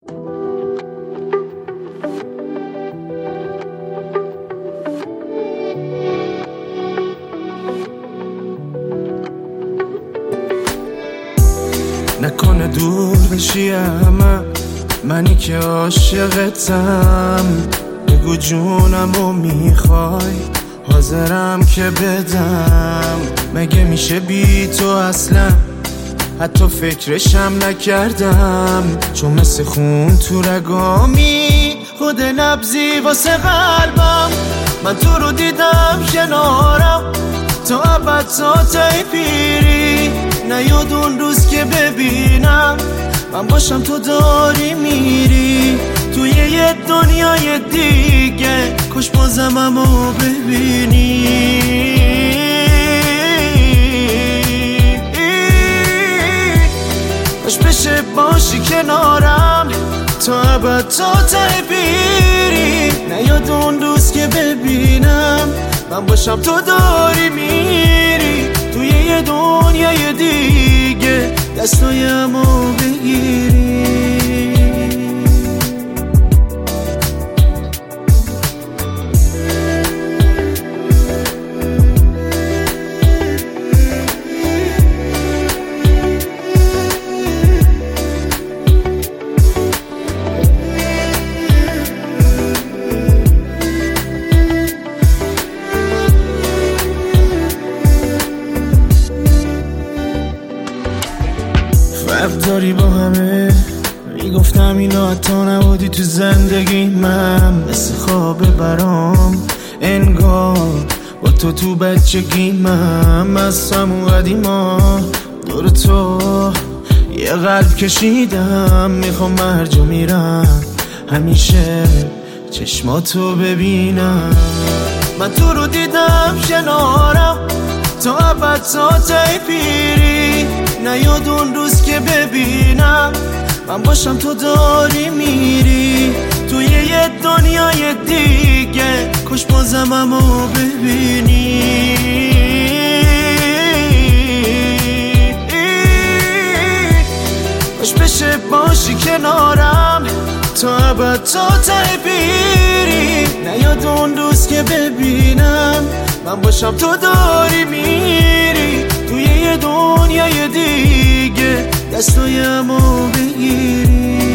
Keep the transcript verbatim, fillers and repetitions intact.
نکنه دور بشی همه منی که عاشقتم، بگو جونمو میخوای حاضرم که بدم. مگه میشه بی تو اصلا حتی فکرشم نکردم، چون مثل خون تو رگامی خود نبضی واسه قلبم. من تو رو دیدم کنارم تا ابد تا تای پیری، نیاد اون روز که ببینم من باشم تو داری میری توی یه دنیای دیگه. کاش بازم امو ببینی، کاش بشه باشی کنارم تا ابد تا تای پیری، نیاد اون روز که ببینم من باشم تو داری میری توی یه دنیای دیگه. دستایمو بگیری. فرق داری با همه، میگفتم اینا حتی نبودی تو زندگی من. مثل خواب برام انگار با تو تو بچگی من. از همون قدیما دور تو یه قلب کشیدم، میخوام مرج و میرم همیشه چشماتو ببینم. من تو رو دیدم کنارم تا ابد تا تای پیری، نیاد اون روز که ببینم من باشم تو داری میری توی یه دنیای دیگه. کاش بازم امو ببینی، کاش بشه باشی کنارم تا ابد تا تای پیری، نیاد اون روز که ببینم من باشم تو داری میری توی یه دنیای دیگه. دستایمو بگیری.